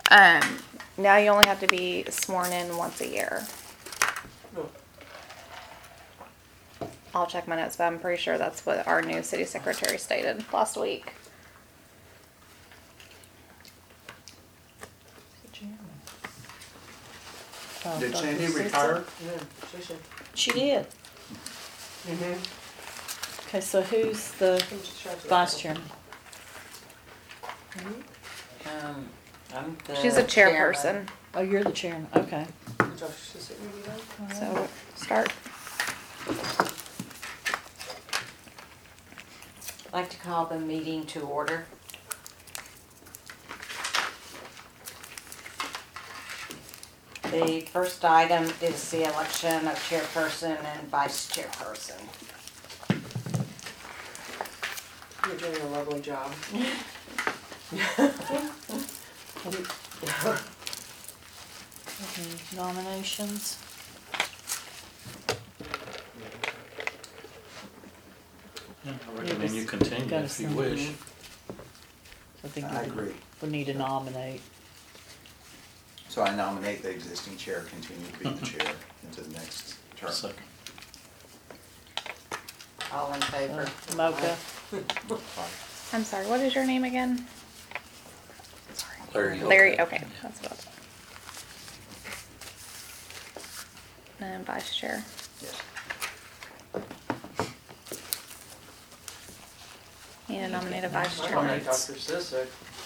Now you only have to be sworn in once a year. Oh. I'll check my notes, but I'm pretty sure that's what our new city secretary stated last week. Did Sandy retire? Yeah, she said. She did. Mm-hmm. Okay, so who's the vice chairman? I'm the She's a chairman. chairperson, Oh, you're the chairman, okay. Josh, she said maybe that. so start. I'd like to call the meeting to order. The first item is the election of chairperson and vice chairperson. You're doing a lovely job. Any nominations? Yeah, I recommend you continue Gotta if you send wish. I think I agree. we need to nominate. So I nominate the existing chair continue to be the chair into the next term. Second. All in favor? Mocha, I'm sorry, what is your name again? Larry. Larry, okay, that's what. And vice chair. Yes. Need to nominate a vice I chair. nominate Dr. Sissick.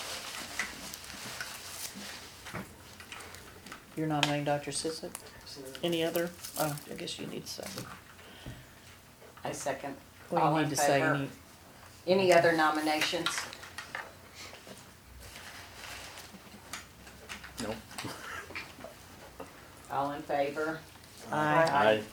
you're nominating Dr. Sissick? Any other? Oh, I guess you need to say. I second. Well, All you in need to say favor? any, Any other nominations? Nope. All in favor? aye.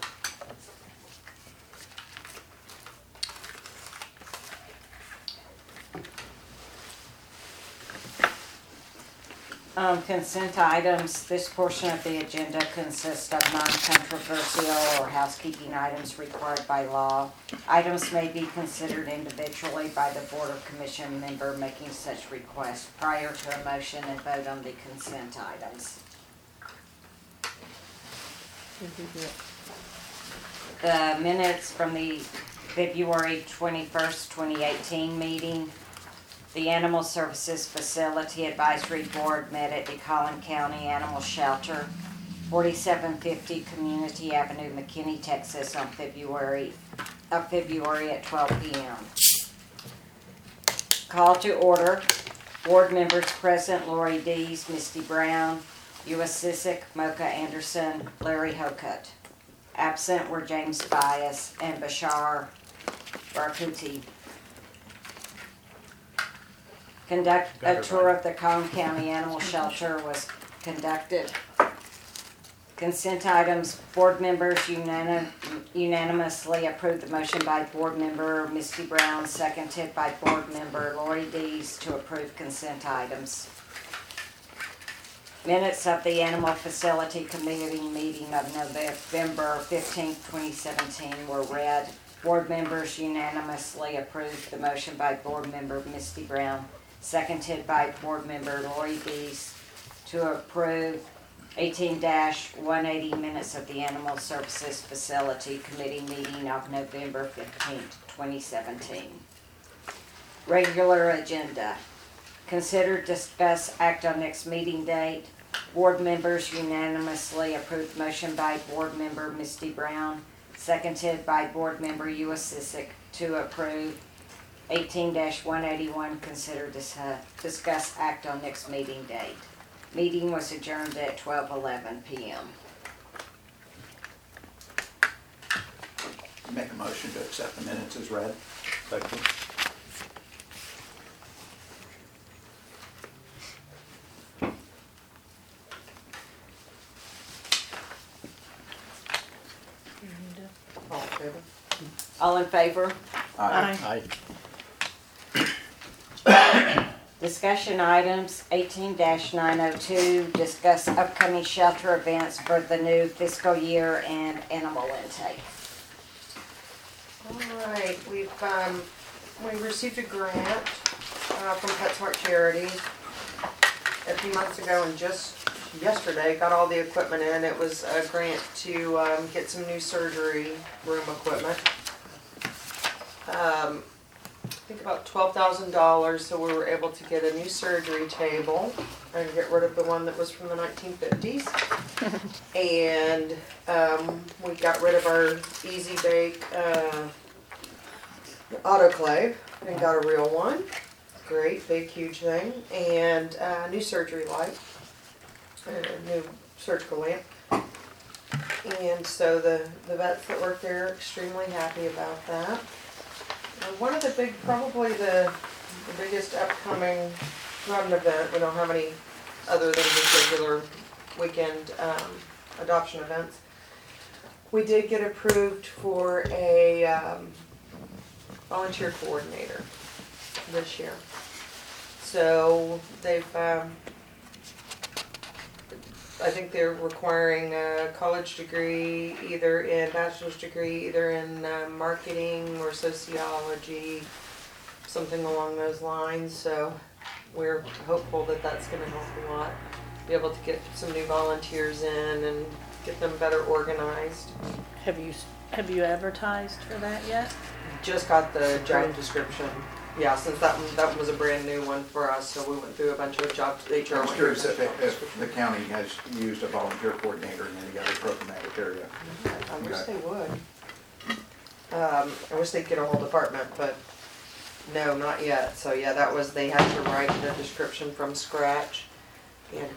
Consent items. This portion of the agenda consists of non-controversial or housekeeping items required by law. Items may be considered individually by the Board of Commission member making such request prior to a motion and vote on the consent items. The minutes from the February 21st, 2018 meeting. The Animal Services Facility Advisory Board met at the Collin County Animal Shelter, 4750 Community Avenue, McKinney, Texas on February at 12 p.m. Call to order. Board members present: Lori Dees, Misty Brown, U.S. Sissick, Mocha Anderson, Larry Hokut. Absent were James Bias and Bashar Barkuti. A tour of the Collin County Animal Shelter was conducted. Consent items. Board members unanimously approved the motion by Board Member Misty Brown, seconded by Board Member Lori Dees to approve consent items. Minutes of the Animal Facility Committee meeting of November 15th, 2017 were read. Board members unanimously approved the motion by Board Member Misty Brown, seconded by Board Member Lori Dees to approve 18-180 minutes of the Animal Services Facility Committee meeting of November 15th, 2017. Regular agenda. Consider, discuss, act on next meeting date. Board members unanimously approved motion by Board Member Misty Brown, seconded by Board Member U.S. Sissick to approve 18-181, consider, discuss, act on next meeting date. Meeting was adjourned at 12:11 p.m. Make a motion to accept the minutes as read. Second. All in favor? All in favor? Aye. Discussion items. 18-902, discuss upcoming shelter events for the new fiscal year and animal intake. All right, we received a grant from PetSmart Charities. It few months ago and just yesterday got all the equipment in. It was a grant to get some new surgery room equipment. I think about $12,000, so we were able to get a new surgery table and get rid of the one that was from the 1950s. And we got rid of our Easy Bake autoclave and got a real one. Great, big, huge thing. And a new surgery light, a new surgical lamp. And so the vets that work there are extremely happy about that. And one of the big, probably the biggest upcoming, not an event, we don't have any other than just regular weekend adoption events. We did get approved for a volunteer coordinator this year. So they've, I think they're requiring a college degree, either in bachelor's degree, either in marketing or sociology, something along those lines. So we're hopeful that that's going to help a lot. Be able to get some new volunteers in and get them better organized. Have you advertised for that yet? Just got the job description. Yeah, since that one was a brand new one for us, so we went through a bunch of jobs. HR. I'm curious if the county has used a volunteer coordinator in any other programmatic area. I wish they would. I wish they'd get a whole department, but no, not yet. So yeah, that was, they had to write the description from scratch. And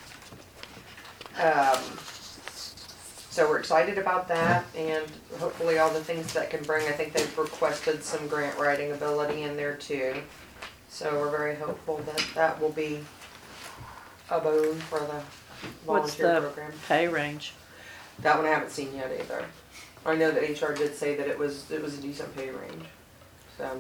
so we're excited about that, and hopefully all the things that can bring. I think they've requested some grant writing ability in there too. So we're very hopeful that that will be a boon for the What's volunteer the program. pay range? That one I haven't seen yet either. I know that HR did say that it was a decent pay range. So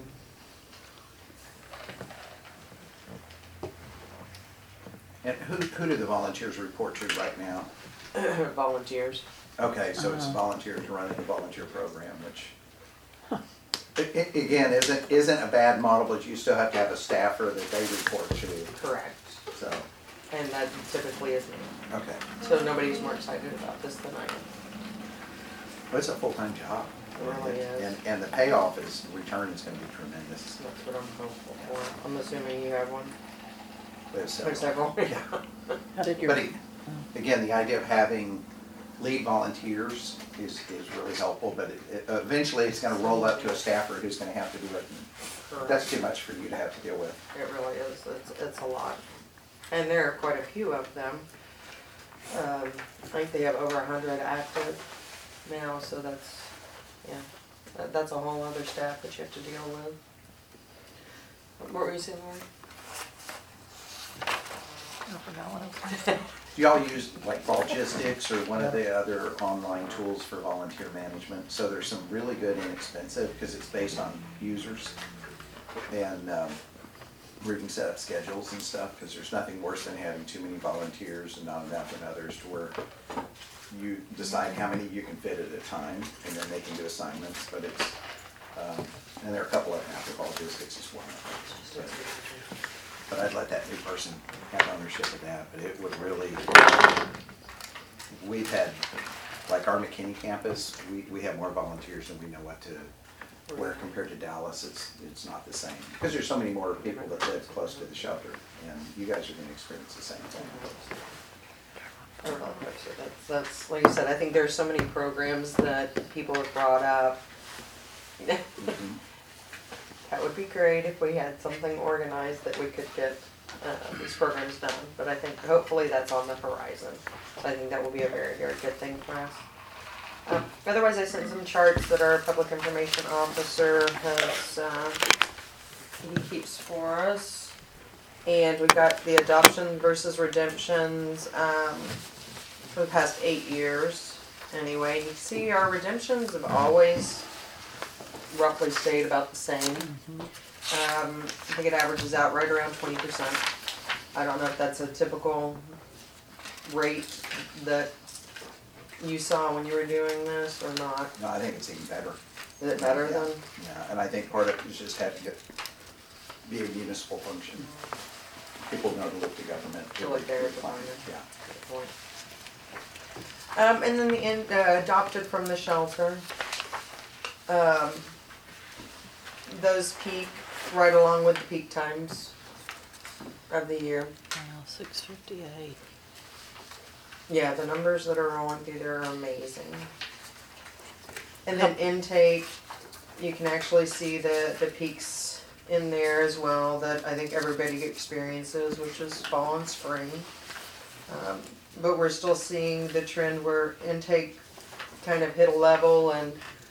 And who do the volunteers report to right now? volunteers. Okay, so it's volunteers running the volunteer program, which, again, isn't a bad model, but you still have to have a staffer that they report to, Correct. so, And that typically is me. okay. So nobody's more excited about this than I am. Well, it's a full-time job. It really is. And the payoff return is gonna be tremendous. That's what I'm hopeful for. I'm assuming you have one. There's There's several. Yeah. How did your, But again, the idea of having lead volunteers is really helpful, but eventually it's gonna roll up to a staffer who's gonna have to do it. And that's too much for you to have to deal with. It really is. It's a lot. And there are quite a few of them. I think they have over 100 active now, so that's, yeah, that's a whole other staff that you have to deal with. What were you saying, Lauren? I forgot what I was gonna say. Do y'all use like Volgistics or one of the other online tools for volunteer management? So there's some really good inexpensive, because it's based on users. And where you can set up schedules and stuff, because there's nothing worse than having too many volunteers and not enough in others, to where you decide how many you can fit at a time, and then they can do assignments, but it's, and there are a couple of them after Volgistics as well. But I'd let that new person have ownership of that, but it would really, we've had, like our McKinney campus, we have more volunteers than we know what to, where compared to Dallas, it's not the same. Because there's so many more people that live close to the shelter, and you guys are gonna experience the same thing. I don't know, that's, like you said, I think there's so many programs that people have brought up. Mhm. That would be great if we had something organized that we could get these programs done, but I think hopefully that's on the horizon. So I think that will be a very, very good thing for us. Otherwise, I sent some charts that our public information officer has, he keeps for us. And we got the adoption versus redemptions for the past 8 years. Anyway, you see our redemptions have always roughly stayed about the same. I think it averages out right around 20%. I don't know if that's a typical rate that you saw when you were doing this or not. No, I think it's even better. Is it better Yeah. than? Yeah, and I think part of it is just having to be a municipal function. people know to look to government. To look there at the find moment. it, yeah. Good point. And then adopted from the shelter. Those peak right along with the peak times of the year. Wow, 658. Yeah, the numbers that are on here are amazing. And then intake, you can actually see the peaks in there as well that I think everybody experiences, which is fall and spring. But we're still seeing the trend where intake kind of hit a level and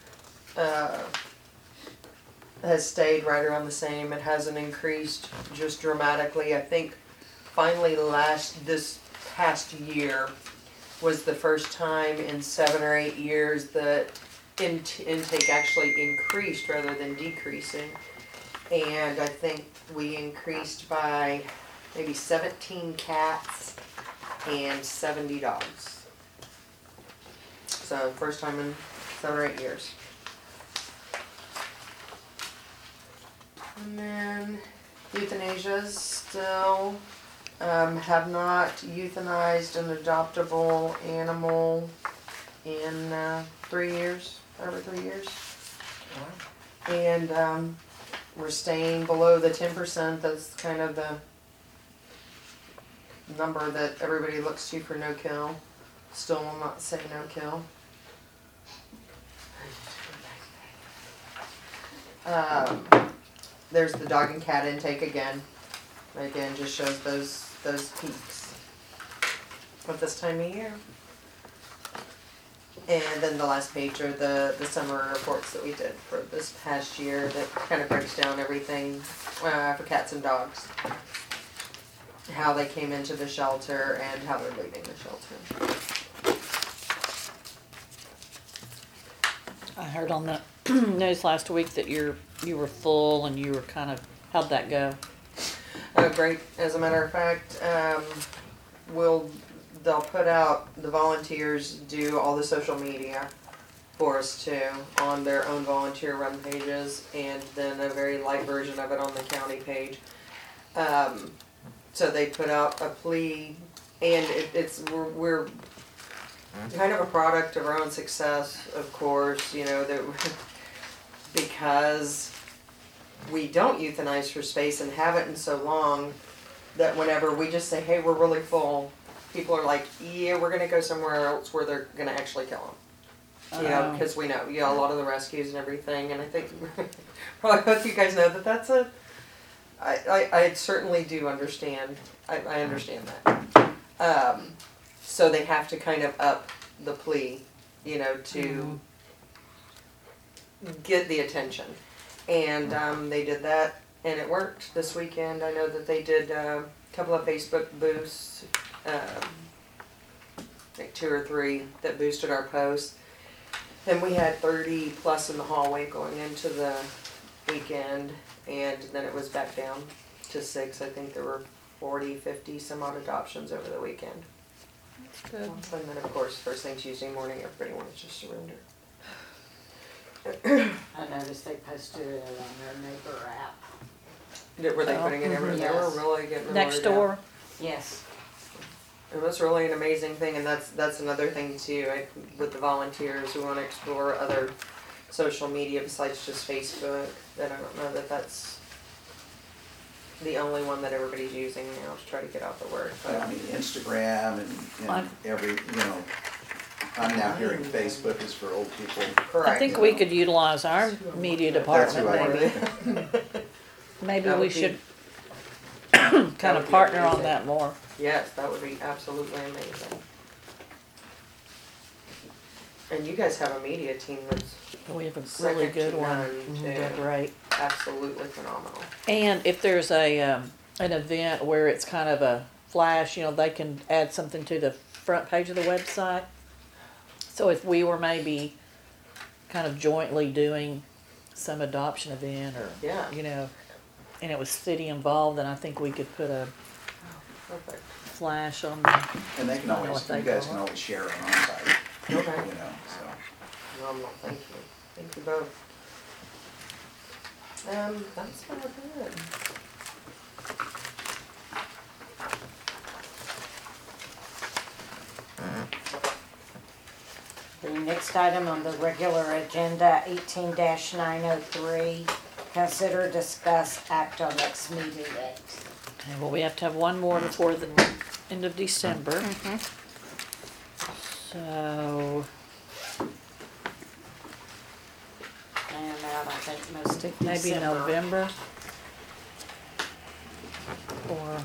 has stayed right around the same. It hasn't increased just dramatically. I think finally this past year was the first time in 7 or 8 years that intake actually increased rather than decreasing. And I think we increased by maybe 17 cats and 70 dogs. So first time in 7 or 8 years. And then euthanasia still have not euthanized an adoptable animal in 3 years, over 3 years. And we're staying below the 10%. That's kind of the number that everybody looks to for no kill. Still will not say no kill. There's the dog and cat intake again. Again, just shows those peaks at this time of year. And then the last page are the summer reports that we did for this past year that kind of breaks down everything for cats and dogs. How they came into the shelter and how they're leaving the shelter. I heard on the news last week that you were full and you were kind of, how'd that go? Great. As a matter of fact, they'll put out, the volunteers do all the social media for us too on their own volunteer run pages, and then a very light version of it on the county page. So they put out a plea, and we're kind of a product of our own success, of course, you know, that because we don't euthanize for space and haven't in so long, that whenever we just say, hey, we're really full, people are like, yeah, we're gonna go somewhere else where they're gonna actually kill them. You know, because we know, a lot of the rescues and everything, and I think probably both you guys know that that's I certainly do understand. I understand that. So they have to kind of up the plea, you know, to get the attention. And they did that, and it worked this weekend. I know that they did a couple of Facebook boosts, like 2 or 3 that boosted our posts. And we had 30 plus in the hallway going into the weekend, and then it was back down to 6. I think there were 40, 50 some odd adoptions over the weekend. That's good. And then of course, first thing Tuesday morning, everybody wanted to surrender. I noticed they posted it on their neighbor app. Were they putting it everywhere? They were really getting the Next word out. door? Yes. It was really an amazing thing, and that's another thing too. With the volunteers, we want to explore other social media besides just Facebook. That I don't know that that's the only one that everybody's using now to try to get out the word. But I mean, Instagram and every, you know, I'm now hearing Facebook is for old people. correct. I think we could utilize our media That's who department, I maybe. Maybe That we would be- should that kind would of be partner on amazing. that more. Yes, that would be absolutely amazing. And you guys have a media team that's We have a Second really good to one. none, Mhm, too. they're great. absolutely phenomenal. And if there's an event where it's kind of a flash, you know, they can add something to the front page of the website. So if we were maybe kind of jointly doing some adoption event or, Yeah. you know, and it was city involved, then I think we could put a Perfect. flash on the, And they can I don't know always, what you they guys call can it. always share it on site, you Okay. know, so. Phenomenal. Thank you. Thank you both. That's about it. Next item on the regular agenda, 18-903, consider, discuss, act on next meeting date. Okay, well, we have to have one more before the end of December. So, And out, I think, most of maybe December. November. Or,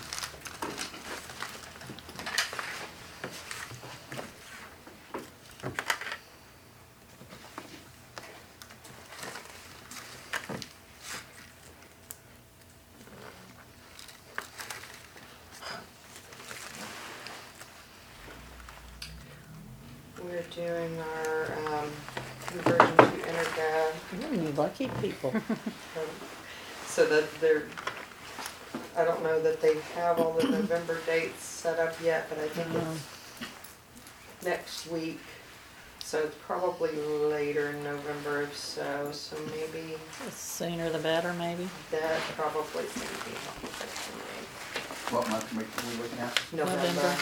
We're doing our, conversion to Intergov. you lucky people. So that they're, I don't know that they have all the November dates set up yet, but I think it's next week. So it's probably later in November if so, so maybe The sooner the better, maybe. that probably can be helpful for What month are we looking at? me. November.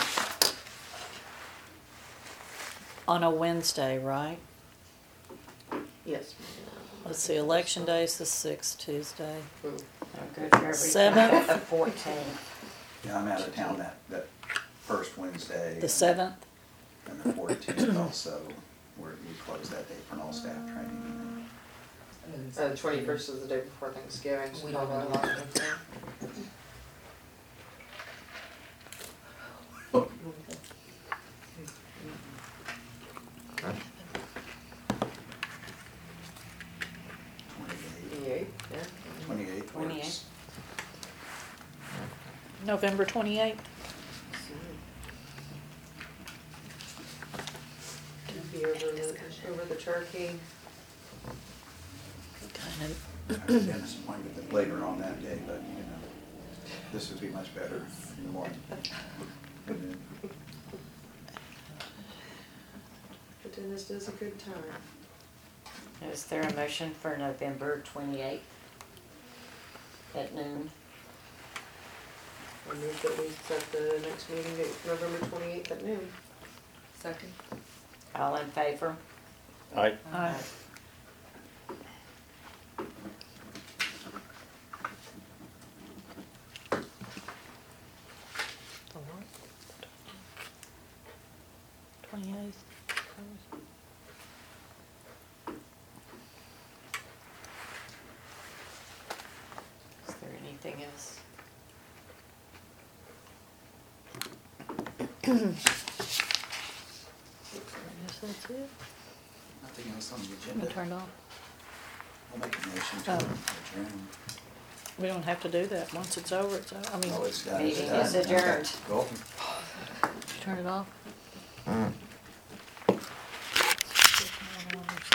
On a Wednesday, right? Yes. Let's see, election day's the 6th, Tuesday. Ooh. Oh, good for everything. 7th? The 14th. Yeah, I'm out of town that first Wednesday. The 7th? And the 14th also, we close that day for an all-staff training. The 21st is the day before Thanksgiving, so We don't probably know. a lot of them. Twenty-eight. Yeah. 28th works. November 28th? Be over the turkey. Kind of. I have a dentist appointment later on that day, but, you know, this would be much better in the morning. The dentist is a good time. Is there a motion for November 28th at noon? I move that we set the next meeting date for November 28th at noon. Second. All in favor? Aye. Aye. The what? 28th. Is there anything else? I guess that's it. Nothing else on the I'm agenda. turned off. I'll make a motion to Oh. adjourn. We don't have to do that. Once it's over, it's over. I mean, Oh, it's done. Meeting It's done. is adjourned. Okay, cool. turn it off.